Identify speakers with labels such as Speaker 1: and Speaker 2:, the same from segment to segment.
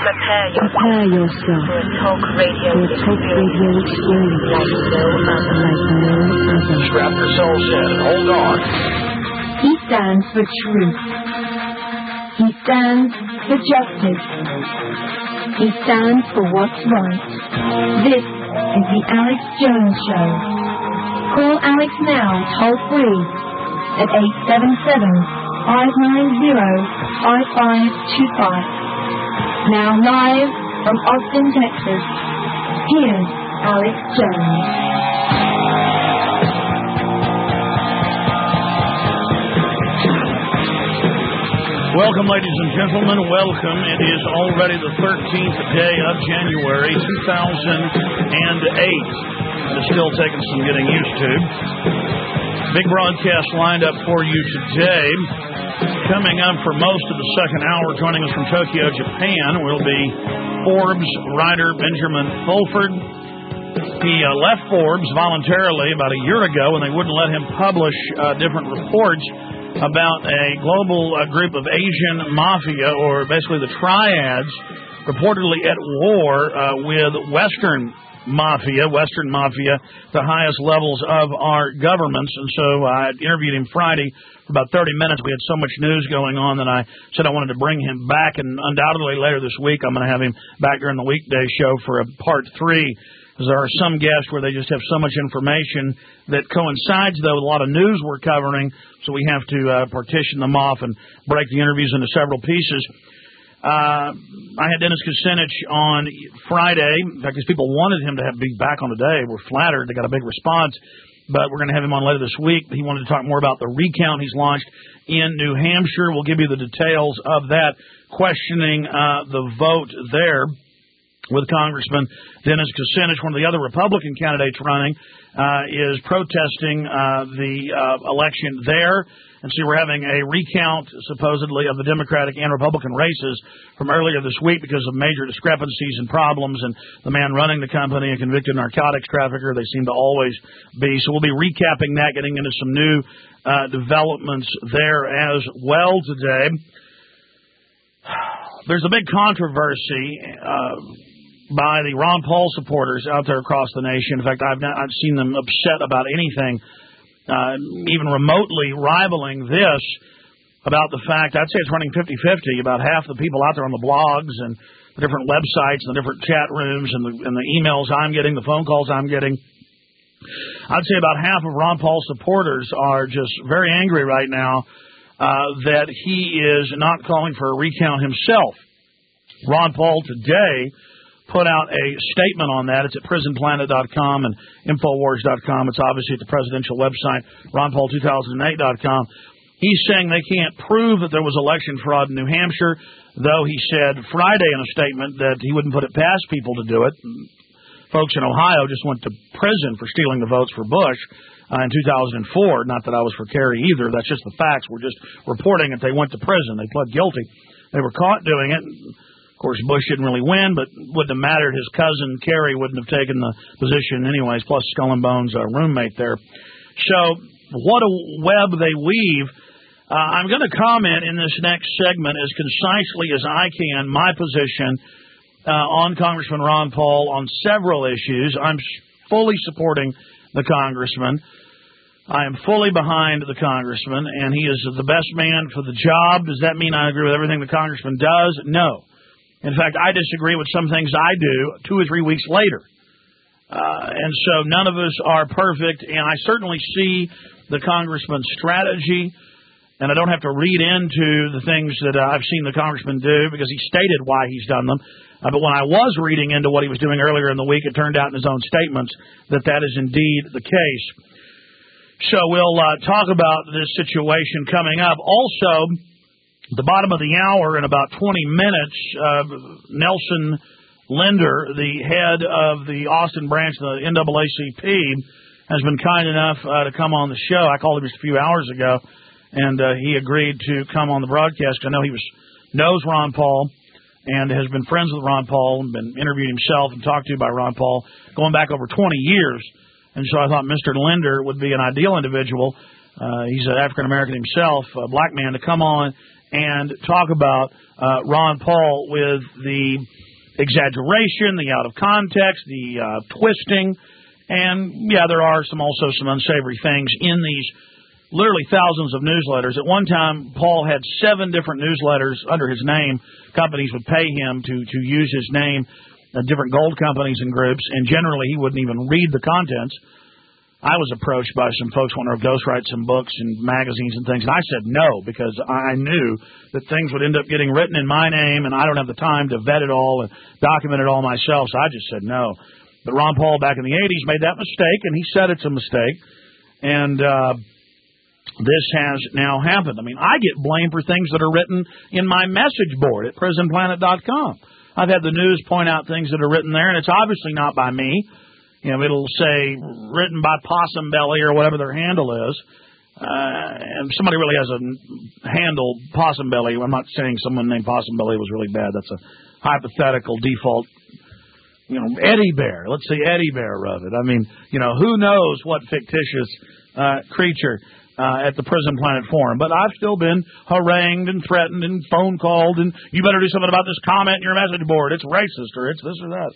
Speaker 1: Prepare yourself for a talk radio experience like no other.
Speaker 2: Strap yourselves in. Hold on.
Speaker 1: He stands for truth. He stands for justice. He stands for what's right. This is the Alex Jones Show. Call Alex now, toll free, at 877-590-5525. Now live from Austin, Texas, here's Alex Jones.
Speaker 3: Welcome, ladies and gentlemen. Welcome. It is already the 13th day of January, 2008. It's still taking some getting used to. Big broadcast lined up for you today. Coming up for most of the second hour, joining us from Tokyo, Japan, will be Forbes writer Benjamin Fulford. He left Forbes voluntarily about a year ago when they wouldn't let him publish different reports about a global group of Asian mafia, or basically the triads, reportedly at war with Western mafia, the highest levels of our governments. And so I interviewed him Friday for about 30 minutes. We had so much news going on that I said I wanted to bring him back, and undoubtedly later this week I'm going to have him back during the weekday show for a part 3. There are some guests where they just have so much information that coincides, though, with a lot of news we're covering, so we have to partition them off and break the interviews into several pieces. I had Dennis Kucinich on Friday. In fact, these people wanted him to be back on today. We're flattered. They got a big response, but we're going to have him on later this week. He wanted to talk more about the recount he's launched in New Hampshire. We'll give you the details of that, questioning the vote there with Congressman Dennis Kucinich. One of the other Republican candidates running is protesting the election there. And so we're having a recount, supposedly, of the Democratic and Republican races from earlier this week because of major discrepancies and problems. And the man running the company, a convicted narcotics trafficker, they seem to always be. So we'll be recapping that, getting into some new developments there as well today. There's a big controversy by the Ron Paul supporters out there across the nation. In fact, I've seen them upset about anything even remotely rivaling this, about the fact, I'd say it's running 50-50, about half the people out there on the blogs and the different websites and the different chat rooms and the emails I'm getting, the phone calls I'm getting. I'd say about half of Ron Paul's supporters are just very angry right now that he is not calling for a recount himself. Ron Paul today put out a statement on that. It's at prisonplanet.com and Infowars.com. It's obviously at the presidential website, RonPaul2008.com. He's saying they can't prove that there was election fraud in New Hampshire, though he said Friday in a statement that he wouldn't put it past people to do it. Folks in Ohio just went to prison for stealing the votes for Bush in 2004. Not that I was for Kerry either. That's just the facts. We're just reporting that they went to prison. They pled guilty. They were caught doing it. Of course, Bush didn't really win, but wouldn't have mattered. His cousin, Kerry, wouldn't have taken the position anyways, plus Skull and Bones' roommate there. So what a web they weave. I'm going to comment in this next segment as concisely as I can my position on Congressman Ron Paul on several issues. I'm fully supporting the congressman. I am fully behind the congressman, and he is the best man for the job. Does that mean I agree with everything the congressman does? No. In fact, I disagree with some things I do 2 or 3 weeks later. And so none of us are perfect, and I certainly see the congressman's strategy, and I don't have to read into the things that I've seen the congressman do because he stated why he's done them. But when I was reading into what he was doing earlier in the week, it turned out in his own statements that is indeed the case. So we'll talk about this situation coming up. Also, at the bottom of the hour, in about 20 minutes, Nelson Linder, the head of the Austin branch of the NAACP, has been kind enough to come on the show. I called him just a few hours ago, and he agreed to come on the broadcast. I know he knows Ron Paul and has been friends with Ron Paul and been interviewed himself and talked to by Ron Paul going back over 20 years. And so I thought Mr. Linder would be an ideal individual. He's an African-American himself, a black man, to come on and talk about Ron Paul with the exaggeration, the out of context, the twisting, and there are also some unsavory things in these literally thousands of newsletters. At one time, Paul had 7 different newsletters under his name. Companies would pay him to use his name, different gold companies and groups, and generally he wouldn't even read the contents. I was approached by some folks wanting to ghostwrite some books and magazines and things, and I said no, because I knew that things would end up getting written in my name, and I don't have the time to vet it all and document it all myself, so I just said no. But Ron Paul back in the 80s made that mistake, and he said it's a mistake, and this has now happened. I mean, I get blamed for things that are written in my message board at prisonplanet.com. I've had the news point out things that are written there, and it's obviously not by me. It'll say written by Possum Belly or whatever their handle is. And somebody really has a handle, Possum Belly. I'm not saying someone named Possum Belly was really bad. That's a hypothetical default. Eddie Bear. Let's say Eddie Bear wrote it. I mean, who knows what fictitious creature at the Prison Planet Forum. But I've still been harangued and threatened and phone called, and you better do something about this comment in your message board. It's racist, or it's this or that.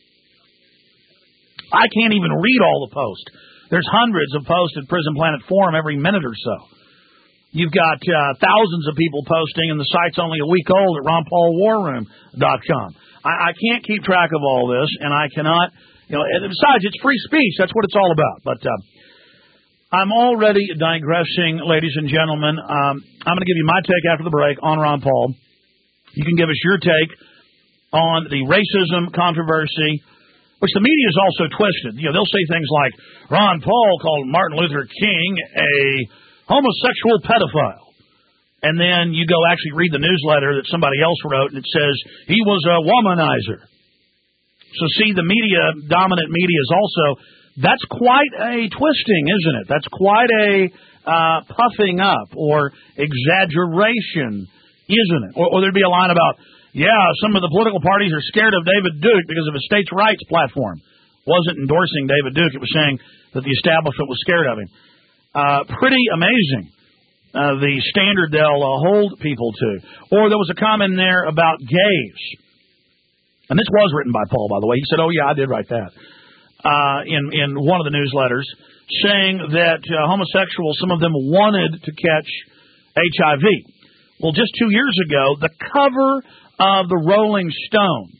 Speaker 3: I can't even read all the posts. There's hundreds of posts at Prison Planet Forum every minute or so. You've got thousands of people posting, and the site's only a week old at RonPaulWarRoom.com. I can't keep track of all this, and I cannot, and besides, it's free speech. That's what it's all about. But I'm already digressing, ladies and gentlemen. I'm going to give you my take after the break on Ron Paul. You can give us your take on the racism controversy, which the media is also twisted. They'll say things like, Ron Paul called Martin Luther King a homosexual pedophile. And then you go actually read the newsletter that somebody else wrote, and it says he was a womanizer. So see, the dominant media is also, that's quite a twisting, isn't it? That's quite a puffing up or exaggeration, isn't it? Or there'd be a line about, some of the political parties are scared of David Duke because of his states' rights platform. Wasn't endorsing David Duke. It was saying that the establishment was scared of him. Pretty amazing, the standard they'll hold people to. Or there was a comment there about gays. And this was written by Paul, by the way. He said, I did write that. In one of the newsletters, saying that homosexuals, some of them wanted to catch HIV. Well, just 2 years ago, the cover of the Rolling Stone,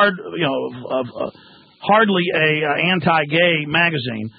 Speaker 3: hardly a anti-gay magazine,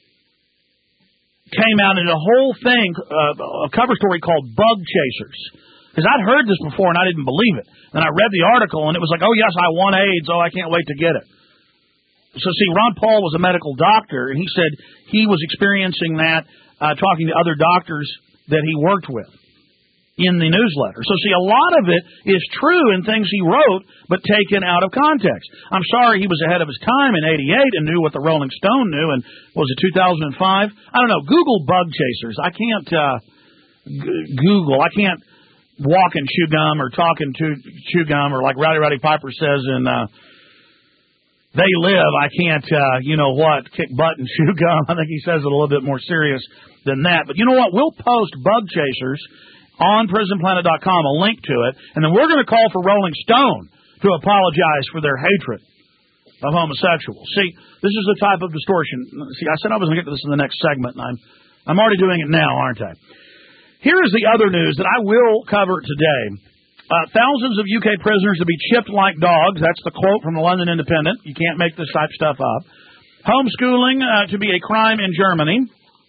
Speaker 3: came out in a whole thing, a cover story called Bug Chasers. Because I'd heard this before and I didn't believe it. Then I read the article and it was like, yes, I want AIDS. I can't wait to get it. So see, Ron Paul was a medical doctor, and he said he was experiencing that talking to other doctors that he worked with in the newsletter. So see, a lot of it is true in things he wrote, but taken out of context. I'm sorry he was ahead of his time in '88 and knew what the Rolling Stone knew, and was it 2005? I don't know. Google Bug Chasers. I can't Google. I can't walk and chew gum or talk and chew gum, or like Rowdy Piper says in They Live, I can't, kick butt and chew gum. I think he says it a little bit more serious than that. But you know what? We'll post Bug Chasers on prisonplanet.com, a link to it, and then we're going to call for Rolling Stone to apologize for their hatred of homosexuals. See, this is the type of distortion. See, I said I was going to get to this in the next segment, and I'm already doing it now, aren't I? Here is the other news that I will cover today. Thousands of UK prisoners to be chipped like dogs. That's the quote from the London Independent. You can't make this type of stuff up. Homeschooling to be a crime in Germany.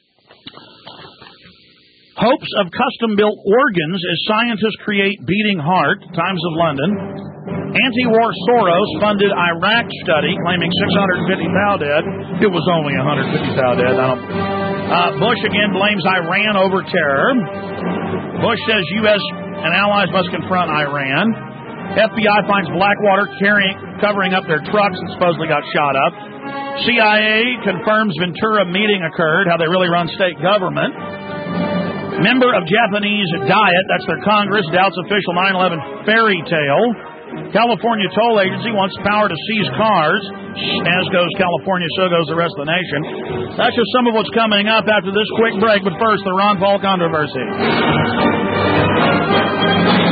Speaker 3: Hopes of custom-built organs as scientists create beating heart. Times of London. Anti-war Soros funded Iraq study claiming 650 POW dead. It was only 150 POW dead. Bush again blames Iran over terror. Bush says U.S. and allies must confront Iran. FBI finds Blackwater covering up their trucks that supposedly got shot up. CIA confirms Ventura meeting occurred, how they really run state government. Member of Japanese Diet, that's their Congress, doubts official 9/11 fairy tale. California Toll Agency wants power to seize cars. As goes California, so goes the rest of the nation. That's just some of what's coming up after this quick break. But first, the Ron Paul controversy.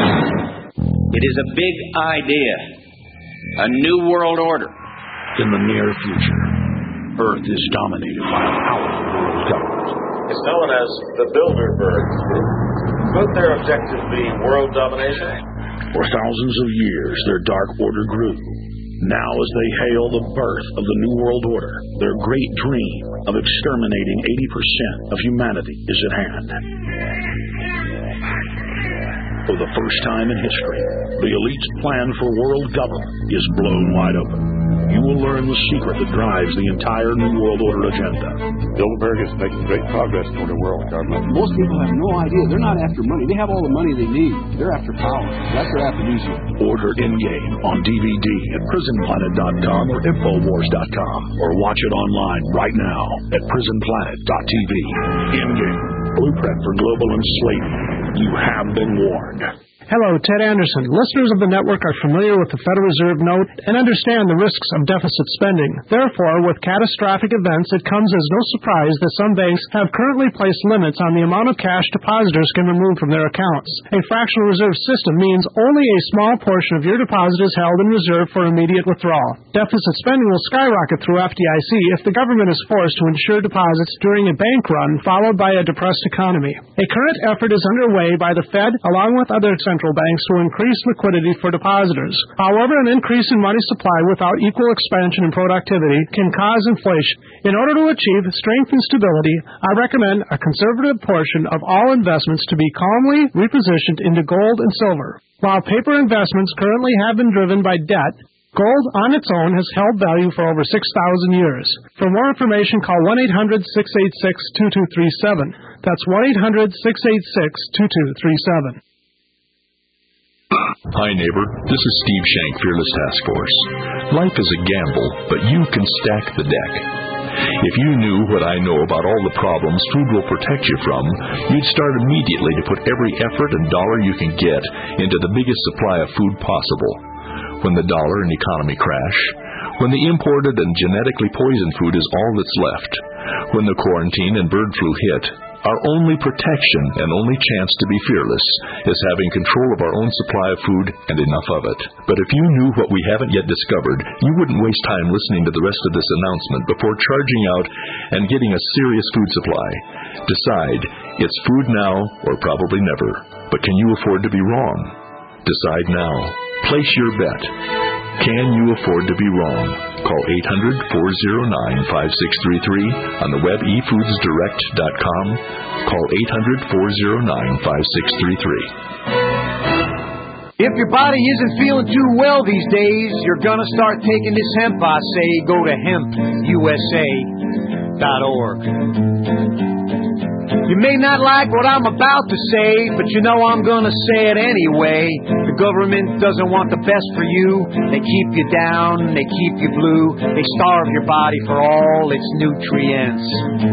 Speaker 4: It is a big idea, a new world order.
Speaker 5: In the near future, Earth is dominated by a powerful world government.
Speaker 2: It's known as the Bilderberg Group. Could their objective be world domination?
Speaker 5: For thousands of years, their dark order grew. Now, as they hail the birth of the New World Order, their great dream of exterminating 80% of humanity is at hand. For the first time in history, the elite's plan for world government is blown wide open. You will learn the secret that drives the entire New World Order agenda.
Speaker 6: Bilderberg is making great progress toward a world government.
Speaker 7: Most people have no idea. They're not after money. They have all the money they need. They're after power. That's their aphrodisiac.
Speaker 5: Order In-Game on DVD at PrisonPlanet.com or Infowars.com, or watch it online right now at PrisonPlanet.tv. In-Game, blueprint for global enslavement. You have been warned.
Speaker 8: Hello, Ted Anderson. Listeners of the network are familiar with the Federal Reserve note and understand the risks of deficit spending. Therefore, with catastrophic events, it comes as no surprise that some banks have currently placed limits on the amount of cash depositors can remove from their accounts. A fractional reserve system means only a small portion of your deposit is held in reserve for immediate withdrawal. Deficit spending will skyrocket through FDIC if the government is forced to insure deposits during a bank run followed by a depressed economy. A current effort is underway by the Fed, along with other central banks, to increase liquidity for depositors. However, an increase in money supply without equal expansion in productivity can cause inflation. In order to achieve strength and stability, I recommend a conservative portion of all investments to be calmly repositioned into gold and silver. While paper investments currently have been driven by debt, gold on its own has held value for over 6,000 years. For more information, call 1-800-686-2237. That's 1-800-686-2237.
Speaker 9: Hi, neighbor. This is Steve Shank, Fearless Task Force. Life is a gamble, but you can stack the deck. If you knew what I know about all the problems food will protect you from, you'd start immediately to put every effort and dollar you can get into the biggest supply of food possible. When the dollar and economy crash, when the imported and genetically poisoned food is all that's left, when the quarantine and bird flu hit, our only protection and only chance to be fearless is having control of our own supply of food and enough of it. But if you knew what we haven't yet discovered, you wouldn't waste time listening to the rest of this announcement before charging out and getting a serious food supply. Decide, it's food now or probably never. But can you afford to be wrong? Decide now. Place your bet. Can you afford to be wrong? Call 800-409-5633 on the web efoodsdirect.com. Call 800-409-5633.
Speaker 10: If your body isn't feeling too well these days, you're gonna start taking this hemp, I say. Go to hempusa.org. You may not like what I'm about to say, but you know I'm gonna say it anyway. The government doesn't want the best for you. They keep you down, they keep you blue. They starve your body for all its nutrients.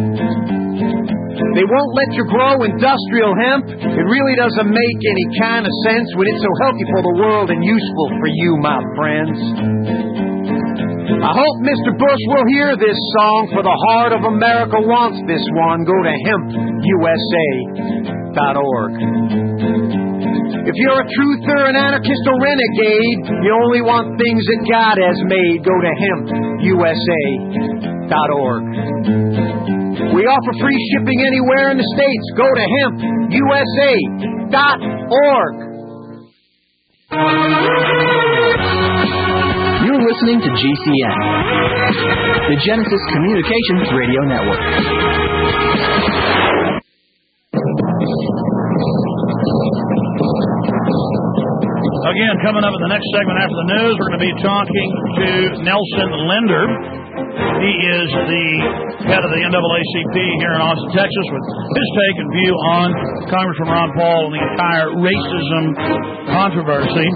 Speaker 10: They won't let you grow industrial hemp. It really doesn't make any kind of sense when it's so healthy for the world and useful for you, my friends. I hope Mr. Bush will hear this song, for the heart of America wants this one. Go to hempusa.org. If you're a truther, an anarchist, or renegade, you only want things that God has made. Go to hempusa.org. We offer free shipping anywhere in the States. Go to hempusa.org.
Speaker 11: You're listening to GCN, the Genesis Communications Radio Network.
Speaker 3: Again, coming up in the next segment after the news, we're going to be talking to Nelson Linder. He is the head of the NAACP here in Austin, Texas, with his take and view on Congressman Ron Paul and the entire racism controversy.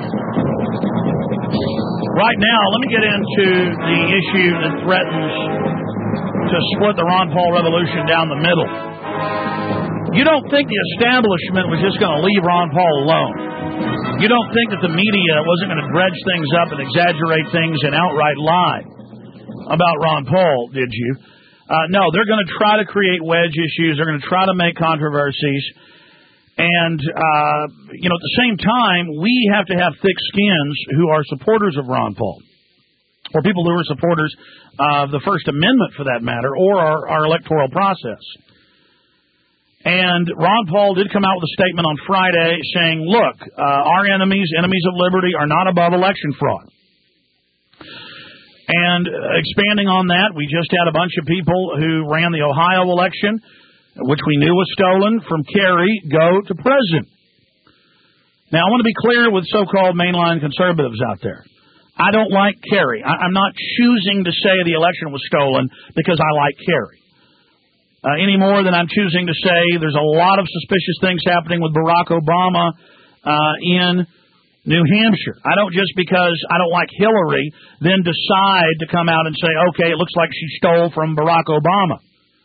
Speaker 3: Right now, let me get into the issue that threatens to split the Ron Paul revolution down the middle. You don't think the establishment was just going to leave Ron Paul alone. You don't think that the media wasn't going to dredge things up and exaggerate things and outright lie about Ron Paul, did you? No, they're going to try to create wedge issues. They're going to try to make controversies. And, at the same time, we have to have thick skins who are supporters of Ron Paul, or people who are supporters of the First Amendment, for that matter, or our electoral process. And Ron Paul did come out with a statement on Friday saying, look, our enemies of liberty, are not above election fraud. And expanding on that, we just had a bunch of people who ran the Ohio election, which we knew was stolen, from Kerry, go to prison. Now, I want to be clear with so-called mainline conservatives out there. I don't like Kerry. I'm not choosing to say the election was stolen because I like Kerry. Any more than I'm choosing to say there's a lot of suspicious things happening with Barack Obama in New Hampshire. I don't, just because I don't like Hillary, then decide to come out and say, okay, it looks like she stole from Barack Obama.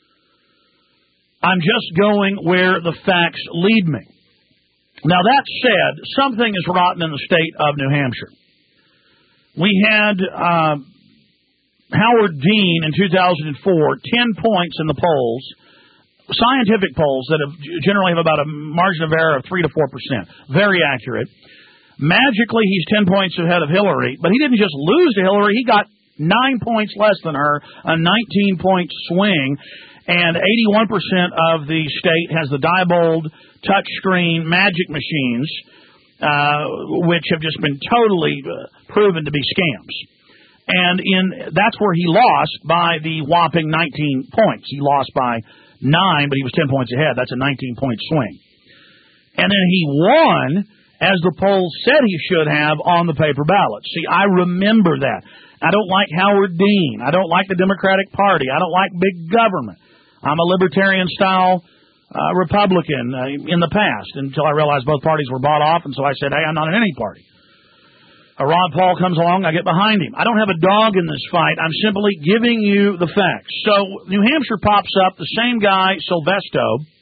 Speaker 3: I'm just going where the facts lead me. Now, that said, something is rotten in the state of New Hampshire. We had Howard Dean in 2004, 10 points in the polls, scientific polls that generally have about a margin of error of 3 to 4%. Very accurate. Magically, he's 10 points ahead of Hillary, but he didn't just lose to Hillary. He got 9 points less than her, a 19-point swing. And 81% of the state has the Diebold touchscreen magic machines, which have just been totally proven to be scams. And that's where he lost by the whopping 19 points. He lost by 9, but he was 10 points ahead. That's a 19-point swing. And then he won, as the polls said he should have, on the paper ballot. See, I remember that. I don't like Howard Dean. I don't like the Democratic Party. I don't like big government. I'm a libertarian-style Republican in the past, until I realized both parties were bought off, and so I said, hey, I'm not in any party. Ron Paul comes along, I get behind him. I don't have a dog in this fight. I'm simply giving you the facts. So New Hampshire pops up, the same guy, Silvesto,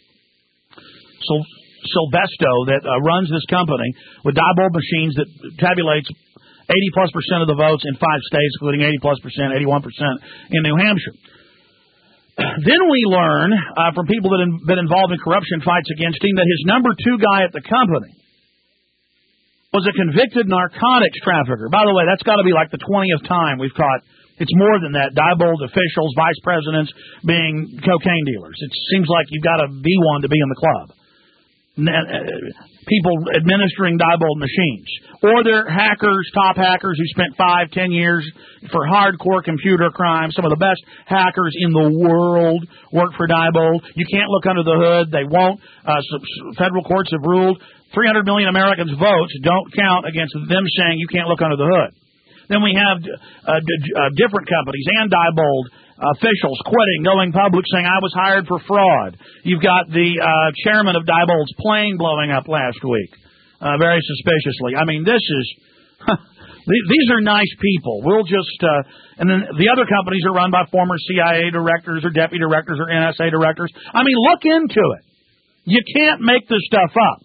Speaker 3: that runs this company with Diebold machines that tabulates 80+% of the votes in 5 states, including 80+%, 81% in New Hampshire. Then we learn from people that have been involved in corruption fights against him that his number 2 guy at the company was a convicted narcotics trafficker. By the way, that's got to be like the 20th time we've caught. It's more than that. Diebold officials, vice presidents being cocaine dealers. It seems like you've got to be one to be in the club. People administering Diebold machines. Or they're hackers, top hackers who spent 5-10 years for hardcore computer crime. Some of the best hackers in the world work for Diebold. You can't look under the hood. They won't. Federal courts have ruled 300 million Americans' votes don't count against them saying you can't look under the hood. Then we have different companies and Diebold officials quitting, going public, saying I was hired for fraud. You've got the chairman of Diebold's plane blowing up last week, very suspiciously. I mean, this is these are nice people. We'll just and then the other companies are run by former CIA directors or deputy directors or NSA directors. I mean, look into it. You can't make this stuff up.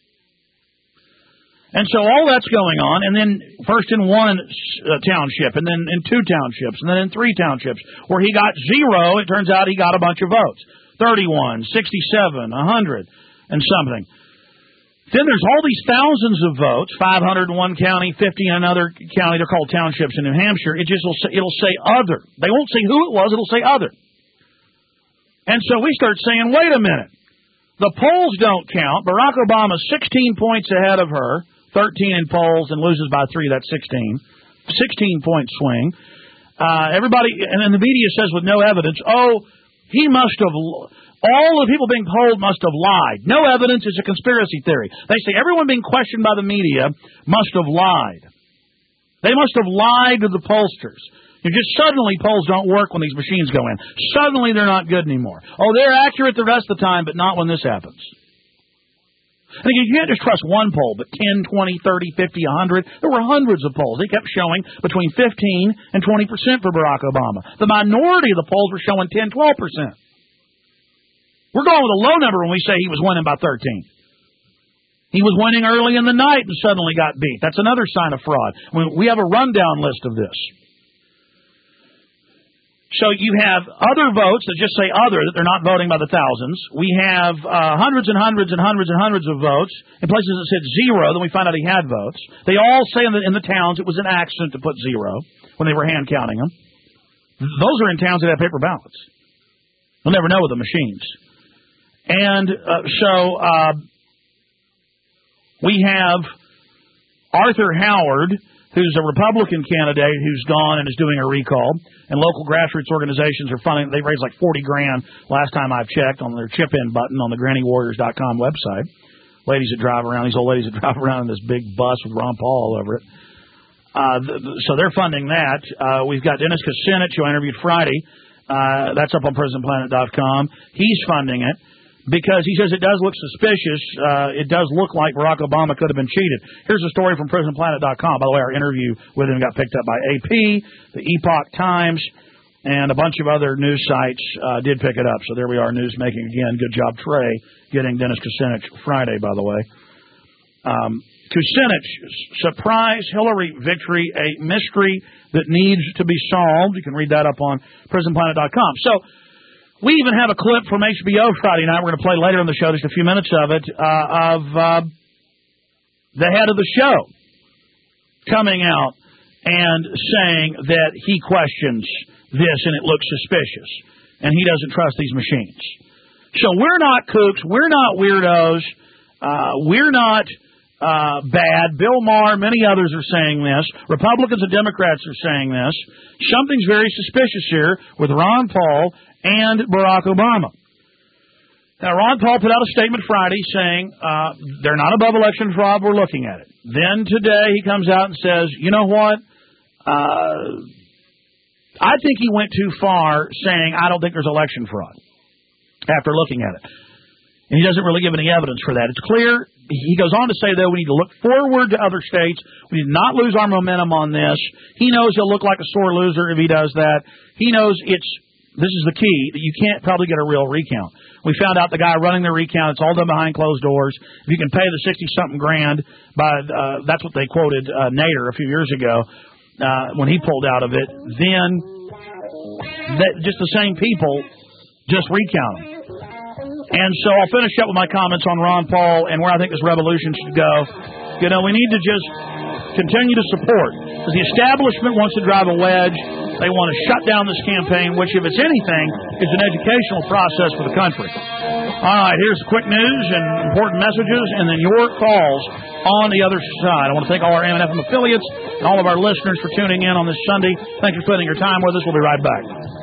Speaker 3: And so all that's going on, and then first in 1 township, and then in 2 townships, and then in 3 townships, where he got 0, it turns out he got a bunch of votes. 31, 67, 100, and something. Then there's all these thousands of votes, 500 in one county, 50 in another county. They're called townships in New Hampshire. It'll say other. They won't say who it was. It'll say other. And so we start saying, wait a minute. The polls don't count. Barack Obama's 16 points ahead of her. 13 in polls and loses by 3, that's 16. 16-point swing. Everybody, and then the media says with no evidence, all the people being polled must have lied. No evidence is a conspiracy theory. They say everyone being questioned by the media must have lied. They must have lied to the pollsters. Just suddenly polls don't work when these machines go in. Suddenly they're not good anymore. Oh, they're accurate the rest of the time, but not when this happens. And again, you can't just trust one poll, but 10, 20, 30, 50, 100. There were hundreds of polls. They kept showing between 15 and 20% for Barack Obama. The minority of the polls were showing 10, 12%. We're going with a low number when we say he was winning by 13. He was winning early in the night and suddenly got beat. That's another sign of fraud. We have a rundown list of this. So you have other votes that just say other, that they're not voting by the thousands. We have hundreds and hundreds and hundreds and hundreds of votes. In places that said zero, then we find out he had votes. They all say in the towns it was an accident to put zero when they were hand counting them. Those are in towns that have paper ballots. We'll never know with the machines. And we have Arthur Howard, who's a Republican candidate who's gone and is doing a recall. And local grassroots organizations are funding. They raised like $40,000 last time I've checked on their chip-in button on the GrannyWarriors.com website. Ladies that drive around, these old ladies that drive around in this big bus with Ron Paul all over it. So they're funding that. We've got Dennis Kucinich, who I interviewed Friday. That's up on PrisonPlanet.com. He's funding it. Because he says it does look suspicious. It does look like Barack Obama could have been cheated. Here's a story from PrisonPlanet.com. By the way, our interview with him got picked up by AP, the Epoch Times, and a bunch of other news sites did pick it up. So there we are, news making again. Good job, Trey, getting Dennis Kucinich Friday, by the way. Kucinich, surprise Hillary victory, a mystery that needs to be solved. You can read that up on PrisonPlanet.com. So we even have a clip from HBO Friday night. We're going to play later in the show, just a few minutes of it, of the head of the show coming out and saying that he questions this and it looks suspicious and he doesn't trust these machines. So we're not kooks. We're not weirdos. We're not bad. Bill Maher, many others are saying this. Republicans and Democrats are saying this. Something's very suspicious here with Ron Paul and Barack Obama. Now, Ron Paul put out a statement Friday saying they're not above election fraud, we're looking at it. Then today he comes out and says, you know what? I think he went too far saying I don't think there's election fraud after looking at it. And he doesn't really give any evidence for that. It's clear. He goes on to say, though, we need to look forward to other states. We need not lose our momentum on this. He knows he'll look like a sore loser if he does that. He knows this is the key, that you can't probably get a real recount. We found out the guy running the recount, it's all done behind closed doors. If you can pay the 60-something grand, that's what they quoted Nader a few years ago when he pulled out of it, then just the same people just recount them. And so I'll finish up with my comments on Ron Paul and where I think this revolution should go. You know, we need to just continue to support. Because the establishment wants to drive a wedge. They want to shut down this campaign, which, if it's anything, is an educational process for the country. All right, here's quick news and important messages, and then your calls on the other side. I want to thank all our AM/FM affiliates and all of our listeners for tuning in on this Sunday. Thanks for spending your time with us. We'll be right back.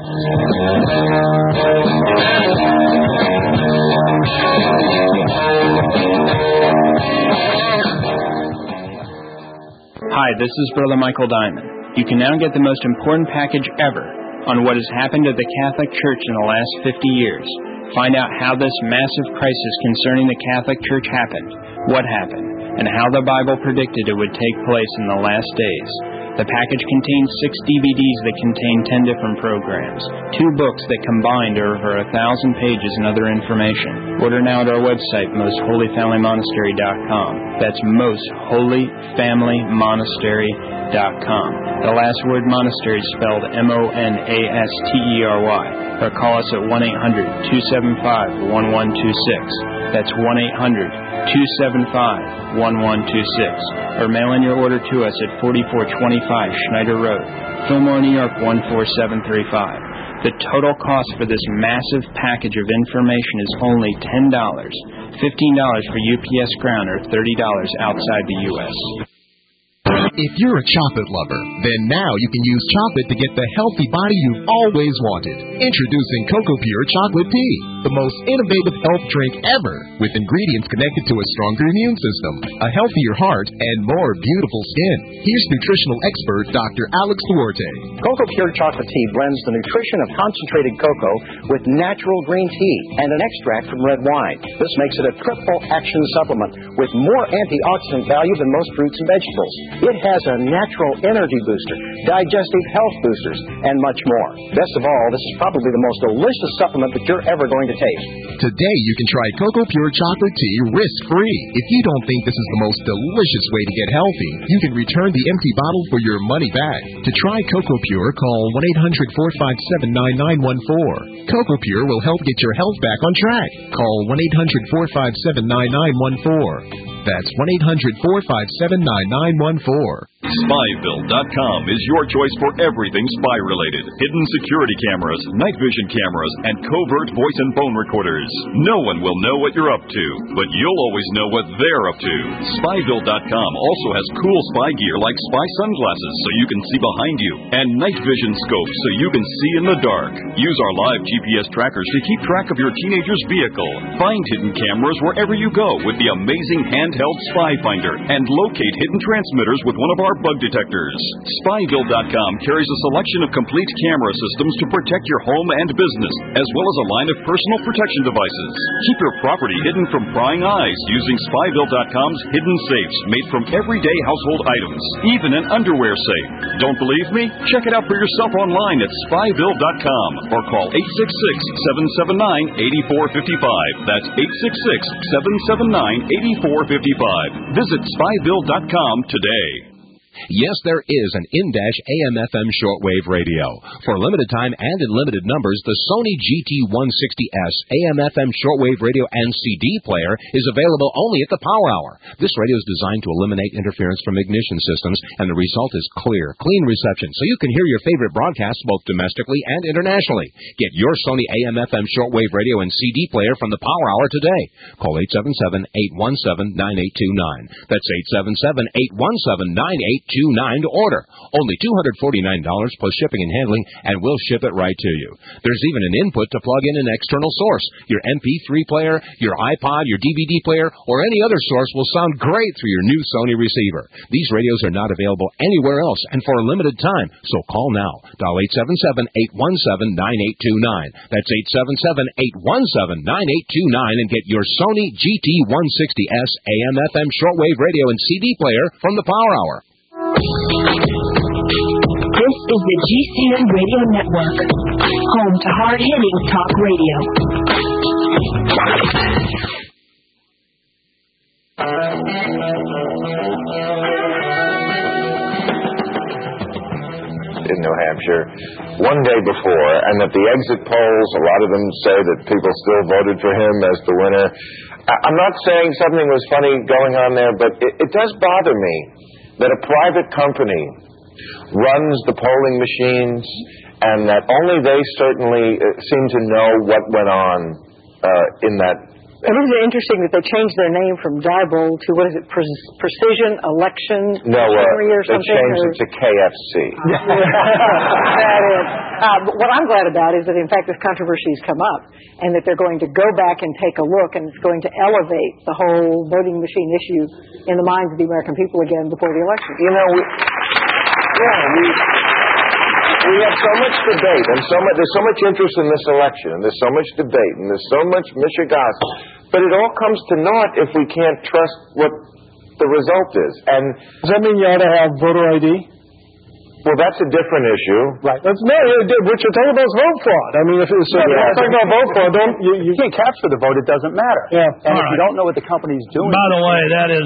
Speaker 12: Hi, this is Brother Michael Diamond. You can now get the most important package ever on what has happened to the Catholic Church in the last 50 years. Find out how this massive crisis concerning the Catholic Church happened, what happened, and how the Bible predicted it would take place in the last days. The package contains 6 DVDs that contain 10 different programs, 2 books that combined are over 1,000 pages and other information. Order now at our website, MostHolyFamilyMonastery.com. That's MostHolyFamilyMonastery.com. The last word monastery is spelled MONASTERY. Or call us at 1-800-275-1126. That's 1-800-275-1126. Or mail in your order to us at 4425 Schneider Road, Fillmore, New York 14735. The total cost for this massive package of information is only $10, $15 for UPS Ground, or $30 outside the U.S.
Speaker 13: If you're a chocolate lover, then now you can use chocolate to get the healthy body you've always wanted. Introducing Cocoa Pure Chocolate Tea, the most innovative health drink ever, with ingredients connected to a stronger immune system, a healthier heart, and more beautiful skin. Here's nutritional expert Dr. Alex Duarte.
Speaker 14: Cocoa Pure Chocolate Tea blends the nutrition of concentrated cocoa with natural green tea and an extract from red wine. This makes it a triple action supplement with more antioxidant value than most fruits and vegetables. It has a natural energy booster, digestive health boosters, and much more. Best of all, this is probably the most delicious supplement that you're ever going to to taste.
Speaker 13: Today you can try Cocoa Pure chocolate tea risk-free. If you don't think this is the most delicious way to get healthy, you can return the empty bottle for your money back. To try Cocoa Pure, call 1-800-457-9914. Cocoa Pure will help get your health back on track. Call 1-800-457-9914. That's 1-800-457-9914.
Speaker 15: Spyville.com is your choice for everything spy-related. Hidden security cameras, night vision cameras, and covert voice and phone recorders. No one will know what you're up to, but you'll always know what they're up to. Spyville.com also has cool spy gear like spy sunglasses so you can see behind you, and night vision scopes so you can see in the dark. Use our live GPS trackers to keep track of your teenager's vehicle. Find hidden cameras wherever you go with the amazing handheld Spy Finder, and locate hidden transmitters with one of our bug detectors. Spyville.com carries a selection of complete camera systems to protect your home and business, as well as a line of personal protection devices. Keep your property hidden from prying eyes using Spyville.com's hidden safes made from everyday household items, even an underwear safe. Don't believe me? Check it out for yourself online at Spyville.com or call 866-779-8455. That's 866-779-8455. Visit Spyville.com today.
Speaker 13: Yes, there is an in-dash AM/FM shortwave radio. For limited time and in limited numbers, the Sony GT160S AM/FM shortwave radio and CD player is available only at the Power Hour. This radio is designed to eliminate interference from ignition systems, and the result is clear, clean reception, so you can hear your favorite broadcasts both domestically and internationally. Get your Sony AM/FM shortwave radio and CD player from the Power Hour today. Call 877-817-9829. That's 877-817-9829 to order. Only $249 plus shipping and handling, and we'll ship it right to you. There's even an input to plug in an external source. Your MP3 player, your iPod, your DVD player, or any other source will sound great through your new Sony receiver. These radios are not available anywhere else and for a limited time, so call now. Dial 877-817-9829. That's 877-817-9829 and get your Sony GT160S AM/FM shortwave radio and CD player from the Power Hour.
Speaker 1: This is the GCN Radio Network, home to hard-hitting talk radio.
Speaker 16: In New Hampshire, one day before, and that the exit polls, a lot of them say that people still voted for him as the winner. I'm not saying something was funny going on there, but it does bother me that a private company runs the polling machines, and that only they certainly seem to know what went on in that.
Speaker 17: And isn't it interesting that they changed their name from Diebold to, what is it, Precision Election Machinery or something?
Speaker 16: They changed it to KFC.
Speaker 17: That is. But what I'm glad about is that, in fact, this controversy has come up, and that they're going to go back and take a look, and it's going to elevate the whole voting machine issue in the minds of the American people again before the election.
Speaker 16: You know, we have so much debate, and there's so much interest in this election, and there's so much debate, and there's so much mishigas, but it all comes to naught if we can't trust what the result is. And
Speaker 8: does that mean you ought to have voter ID?
Speaker 16: Well, that's a different issue.
Speaker 8: Right. What you're talking about is vote fraud. I mean, if it's talking about vote fraud, you can't capture the vote. It doesn't matter. Yeah. And if you don't know what the company's doing.
Speaker 3: By the way, that is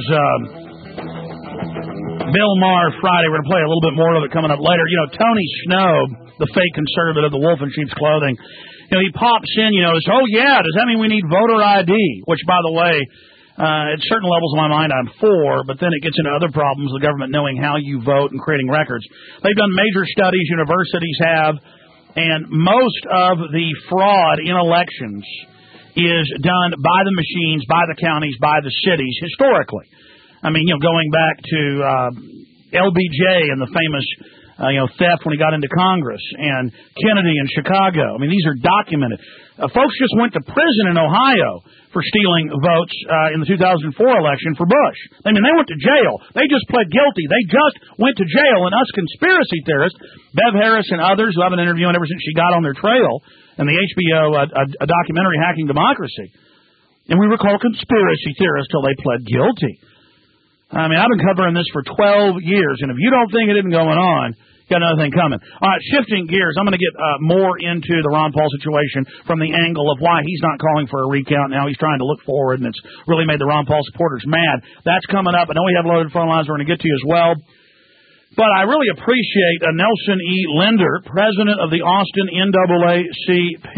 Speaker 3: Bill Maher Friday. We're going to play a little bit more of it coming up later. You know, Tony Snow, the fake conservative of the wolf in sheep's clothing, you know, he pops in, you know, does that mean we need voter ID? Which, by the way, at certain levels of my mind, I'm for, but then it gets into other problems, the government knowing how you vote and creating records. They've done major studies, universities have, and most of the fraud in elections is done by the machines, by the counties, by the cities, historically. I mean, you know, going back to LBJ and the famous, theft when he got into Congress, and Kennedy in Chicago. I mean, these are documented. Folks just went to prison in Ohio for stealing votes in the 2004 election for Bush. I mean, they went to jail. They just pled guilty. They just went to jail. And us conspiracy theorists, Bev Harris and others who I've been interviewing ever since she got on their trail, and the HBO a documentary, Hacking Democracy, and we were called conspiracy theorists till they pled guilty. I mean, I've been covering this for 12 years, and if you don't think it isn't going on, Got another thing coming. All right, shifting gears. I'm going to get more into the Ron Paul situation from the angle of why he's not calling for a recount now. He's trying to look forward, and it's really made the Ron Paul supporters mad. That's coming up. I know we have loaded phone lines we're going to get to you as well. But I really appreciate Nelson E. Linder, president of the Austin NAACP.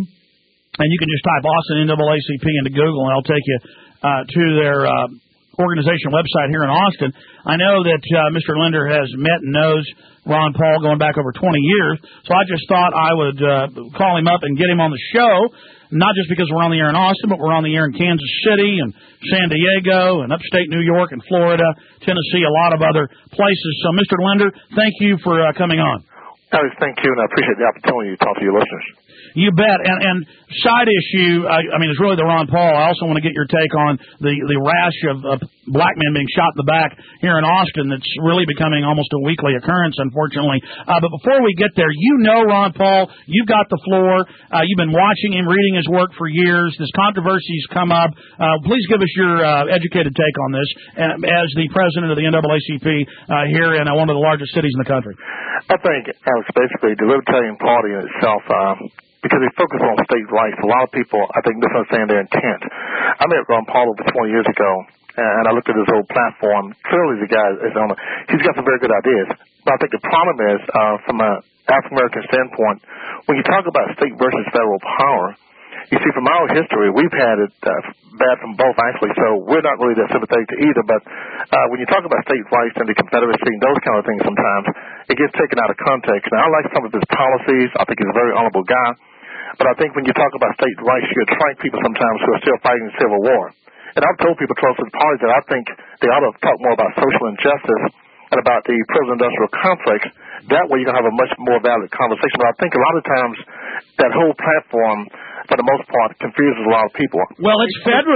Speaker 3: And you can just type Austin NAACP into Google, and I'll take you to their organization website here in Austin. I know that Mr. Linder has met and knows Ron Paul going back over 20 years, so I just thought I would call him up and get him on the show. Not just because we're on the air in Austin, but we're on the air in Kansas City and San Diego and upstate New York and Florida, Tennessee, a lot of other places. So, Mr. Linder, thank you for coming on.
Speaker 18: Alex, thank you, and I appreciate the opportunity to talk to your listeners.
Speaker 3: You bet. And side issue, I mean, it's really the Ron Paul. I also want to get your take on the rash of black men being shot in the back here in Austin that's really becoming almost a weekly occurrence, unfortunately. But before we get there, you know Ron Paul. You've got the floor. You've been watching him, reading his work for years. This controversy's come up. Please give us your educated take on this as the president of the NAACP here in one of the largest cities in the country.
Speaker 18: I think, Alex, basically the Libertarian Party in itself, because they focus on state rights, a lot of people, I think, misunderstand their intent. I met Ron Paul over 20 years ago, and I looked at his whole platform. Clearly, the guy he's got some very good ideas. But I think the problem is, from an African-American standpoint, when you talk about state versus federal power, you see, from our history, we've had it bad from both, actually, so we're not really that sympathetic to either. But when you talk about state rights and the Confederacy and those kind of things sometimes, it gets taken out of context. Now, I like some of his policies. I think he's a very honorable guy. But I think when you talk about state rights, you attract people sometimes who are still fighting the Civil War. And I've told people close to the party that I think they ought to talk more about social injustice and about the prison-industrial complex. That way you're going to have a much more valid conversation. But I think a lot of times that whole platform, for the most part, confuses a lot of people.
Speaker 3: Well, it's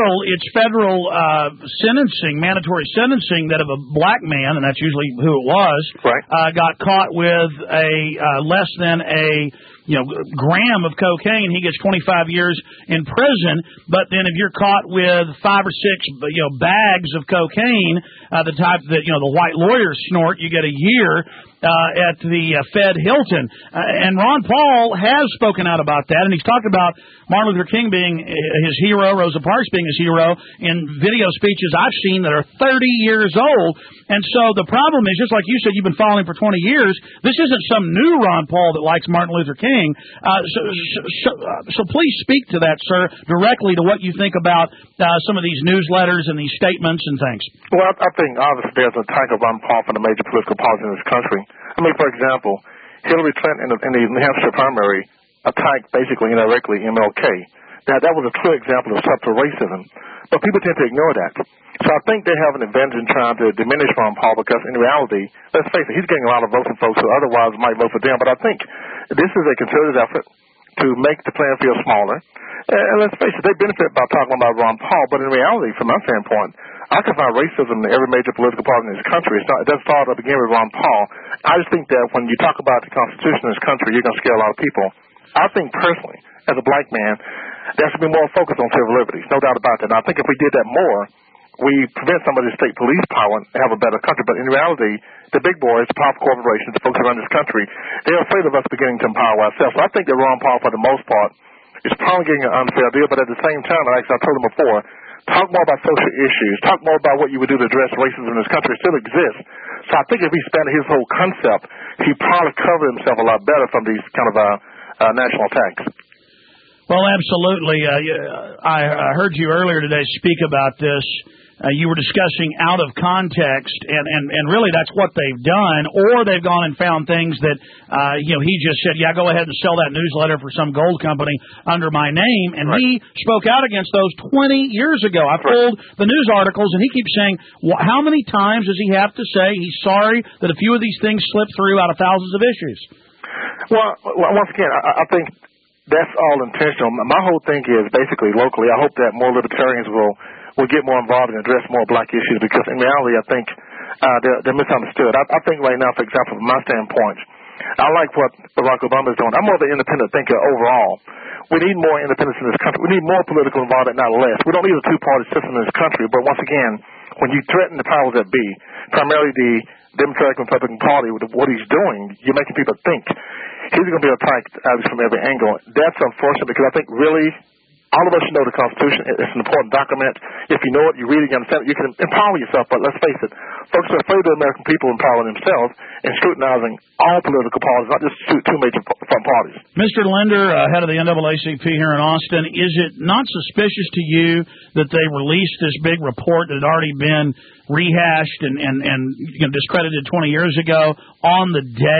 Speaker 3: federal sentencing, mandatory sentencing, that if a black man, and that's usually who it was, right, got caught with a less than a gram of cocaine, he gets 25 years in prison. But then if you're caught with 5 or 6 bags of cocaine, the type that the white lawyers snort, you get a year at the Fed Hilton. And Ron Paul has spoken out about that, and he's talked about Martin Luther King being his hero, Rosa Parks being his hero, in video speeches I've seen that are 30 years old. And so the problem is, just like you said, you've been following him for 20 years. This isn't some new Ron Paul that likes Martin Luther King. So please speak to that, sir, directly to what you think about some of these newsletters and these statements and things.
Speaker 18: Well, I think obviously there's an attack of Ron Paul from the major political parties in this country. I mean, for example, Hillary Clinton in the New Hampshire primary attacked basically indirectly MLK. Now, that was a clear example of subtle racism, but people tend to ignore that. So I think they have an advantage in trying to diminish Ron Paul because, in reality, let's face it, he's getting a lot of votes from folks who otherwise might vote for them. But I think this is a concerted effort to make the playing field smaller. And let's face it, they benefit by talking about Ron Paul, but in reality, from my standpoint, I can find racism in every major political party in this country. It doesn't start to begin with Ron Paul. I just think that when you talk about the Constitution in this country, you're going to scare a lot of people. I think personally, as a black man, there should be more focus on civil liberties, no doubt about that. And I think if we did that more, we prevent some of the state police power and have a better country. But in reality, the big boys, the powerful corporations, the folks around this country, they're afraid of us beginning to empower ourselves. So I think that Ron Paul, for the most part, is probably getting an unfair deal. But at the same time, like I told him before, talk more about social issues. Talk more about what you would do to address racism in this country. It still exists. So I think if he expanded his whole concept, he'd probably cover himself a lot better from these kind of national attacks.
Speaker 3: Well, absolutely. I heard you earlier today speak about this. You were discussing out of context, and really that's what they've done, or they've gone and found things that, he just said, yeah, go ahead and sell that newsletter for some gold company under my name, and right. He spoke out against those 20 years ago. I pulled the news articles, and he keeps saying, how many times does he have to say he's sorry that a few of these things slipped through out of thousands of issues?
Speaker 18: Well, once again, I think that's all intentional. My whole thing is basically locally, I hope that more libertarians will get more involved and address more black issues, because in reality I think they're misunderstood. I think right now, for example, from my standpoint, I like what Barack Obama is doing. I'm more of an independent thinker overall. We need more independence in this country. We need more political involvement, not less. We don't need a two-party system in this country, but once again, when you threaten the powers that be, primarily the Democratic and Republican Party with what he's doing, you're making people think he's going to be attacked from every angle. That's unfortunate because I think really all of us should know the Constitution. It's an important document. If you know it, you read it, you understand it, you can empower yourself. But let's face it, folks are afraid of the American people empowering themselves and scrutinizing all political parties, not just two major front parties.
Speaker 3: Mr. Linder, head of the NAACP here in Austin, is it not suspicious to you that they released this big report that had already been rehashed and discredited 20 years ago on the